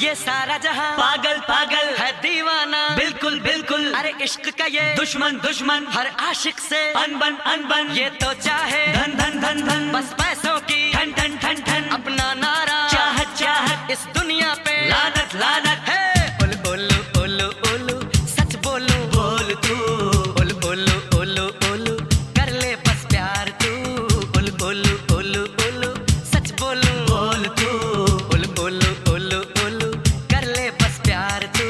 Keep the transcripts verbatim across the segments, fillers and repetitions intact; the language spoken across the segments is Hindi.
ये सारा जहां पागल पागल है दीवाना, बिल्कुल बिल्कुल। अरे इश्क का ये दुश्मन दुश्मन हर आशिक से अनबन अनबन। ये तो चाहे धन धन धन धन, बस पैसों की ठन ठन ठन ठन। अपना नारा चाहत चाहत इस दुनिया पे लानत लानत है। ओलू ओलू ओलू ओलू सच बोलूं बोल तू। ओलू ओलू ओलू ओलू कर ले बस प्यार तू। ओलू ओलू ओलू ओलू सच बोलूं बोल तू। ओलू ओलू ओलू ओलू कर ले बस प्यार तू।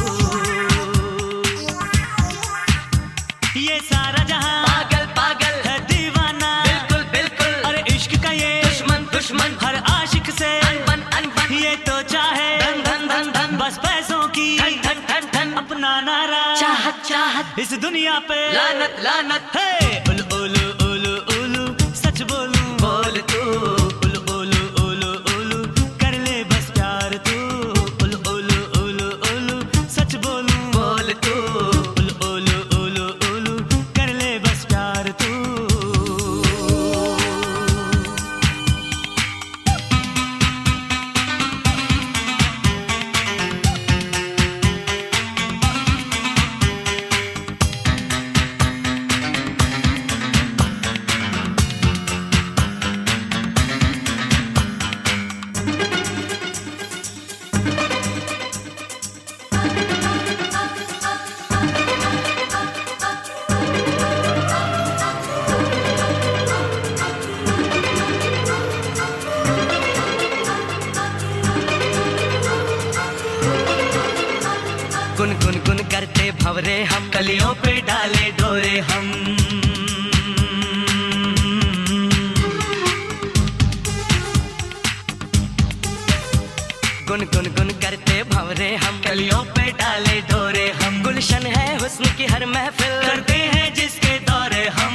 ये सारा जहां पागल पागल है दीवाना, बिल्कुल बिल्कुल। अरे इश्क का ये दुश्मन दुश्मन हर आशिक से अनबन अनबन। ये तो चाहे धन धन धन धन बस पैसों की ठन ठन ठन ठन। अपना नारा चाहत चाहत इस दुनिया पे लानत लानत है। उलू उलू उलू उलू सच बोलूं बोल तू। उलू उलू उलू उलू कर ले बस प्यार तू। उलू उलू उलू उलू सच बोलूं बोल तू। उलू उलू उलू उलू कर ले बस प्यार तू। गुन गुन गुन करते भंवरे हम कलियों पे डाले डोरे हम। गुन गुन गुन करते भंवरे हम कलियों पे डाले डोरे हम। गुलशन है हुस्न की हर महफिल करते हैं जिसके दौरे हम।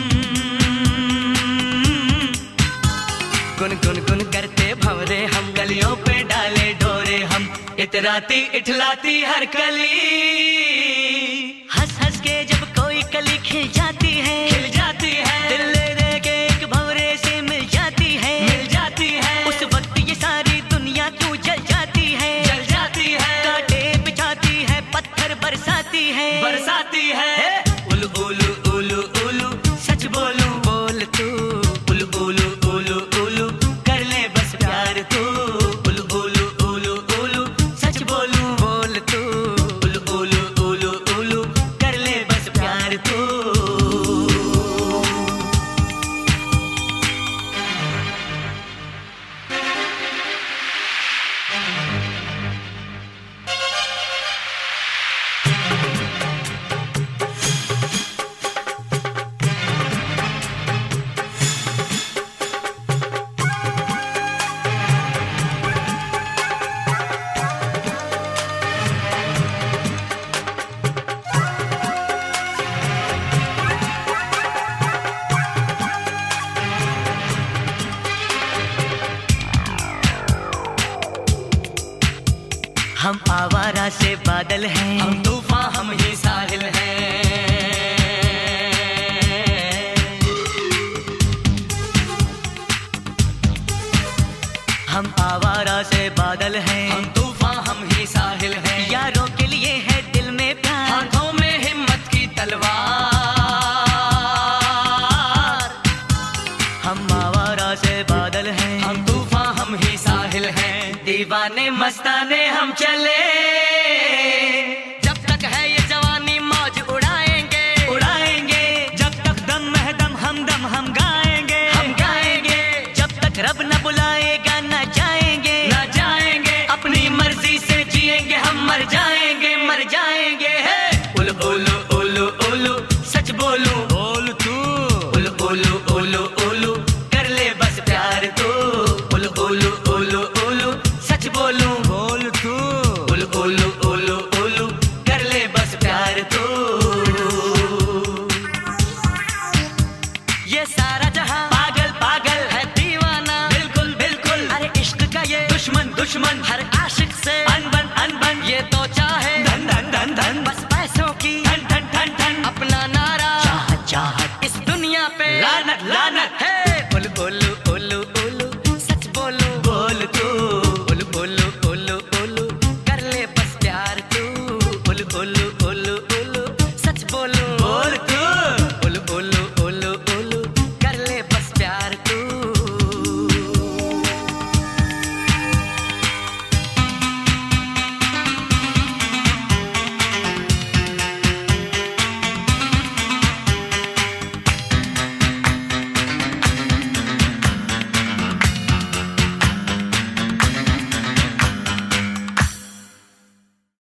गुन गुन गुन करते भंवरे हम गलियों पे डाले डोरे हम। इतराती इठलाती हर कली हंस हंस के जब कोई कली खिल जाती है खिल जाती है। दिल ले दे के एक भंवरे से मिल जाती है मिल जाती है। उस वक्त ये सारी दुनिया क्यों जल जाती है जल जाती है। कांटे बिछाती है पत्थर बरसाती है बरसाती है। उलू उलू उलू उलू सच बोलूं बोल तू। उलू उलू उलू उलू कर ले बस प्यार तू। उलू उलू उलू उलू सच बोलूं बोल तू। उलू उलू उलू उलू कर ले बस प्यार तू। हम आवारा से बादल हैं हम तूफान हम ही साहिल हैं। हम आवारा से बादल हैं हम तूफान हम ही साहिल हैं। यारों के लिए है दिल में प्यार हाथों में हिम्मत की तलवार। हम आवारा से बादल हैं हम तूफान हम ही साहिल हैं। दीवाने मस्ताने हम चले जब तक है ये जवानी मौज उड़ाएंगे उड़ाएंगे। जब तक दम है दम हम दम हम गाएंगे हम गाएंगे। जब तक रब न बुलाएगा न जाएंगे न जाएंगे। अपनी मर्जी से जिएंगे हम मर जाएंगे मर जाएंगे। उलू उलू उलू उलू सच बोलूं बोल तू। उलू उलू उलू उलू कर ले बस प्यार तू। उलू उलू उलू उलू सच बोलूं बोल तू। उलू उलू उलू उलू कर ले बस प्यार तू। ये सारा जहां पागल पागल है दीवाना, बिल्कुल बिल्कुल। अरे इश्क का ये दुश्मन दुश्मन हर आशिक से अनबन अनबन। ये तो चाहे धन धन धन धन बस पैसों की ठन ठन ठन ठन। अपना नारा चाहत चाहत इस दुनिया पे लानत लानत है। ओलू ओलू ओलू ओलू सच बोलूं बोल तू। ओलू ओलू ओलू ओलू ओलू